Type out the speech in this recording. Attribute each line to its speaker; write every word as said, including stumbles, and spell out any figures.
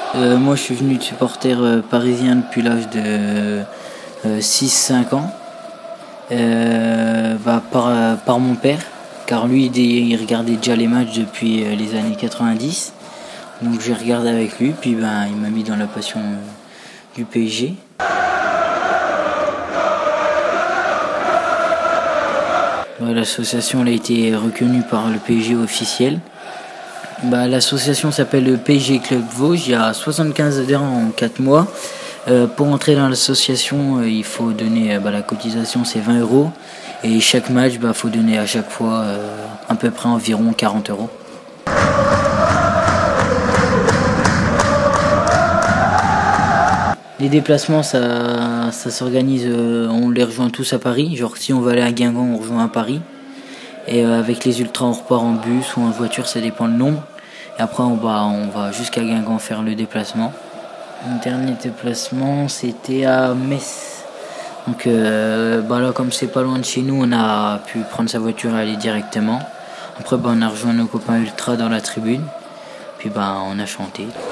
Speaker 1: Euh, moi, je suis venu de supporter euh, parisien depuis l'âge de euh, six cinq ans, euh, bah, par, euh, par mon père, car lui, il regardait déjà les matchs depuis euh, les années quatre-vingt-dix. Donc j'ai regardé avec lui, puis ben, il m'a mis dans la passion euh, du P S G. Bah, l'association elle a été reconnue par le P S G officiel. Bah, l'association s'appelle le P S G Club Vosges. Il y a soixante-quinze adhérents en quatre mois. Euh, pour entrer dans l'association, euh, il faut donner euh, bah, la cotisation, c'est vingt euros. Et chaque match, il bah, faut donner à chaque fois euh, à peu près environ quarante euros. Les déplacements, ça, ça s'organise, euh, on les rejoint tous à Paris. Genre si on va aller à Guingamp, on rejoint à Paris. Et euh, avec les ultras, on repart en bus ou en voiture, ça dépend le nombre. Et après, on va, on va jusqu'à Guingamp faire le déplacement. Mon dernier déplacement, c'était à Metz. Donc euh, bah là, comme c'est pas loin de chez nous, on a pu prendre sa voiture et aller directement. Après, bah, on a rejoint nos copains ultras dans la tribune. Puis bah, on a chanté.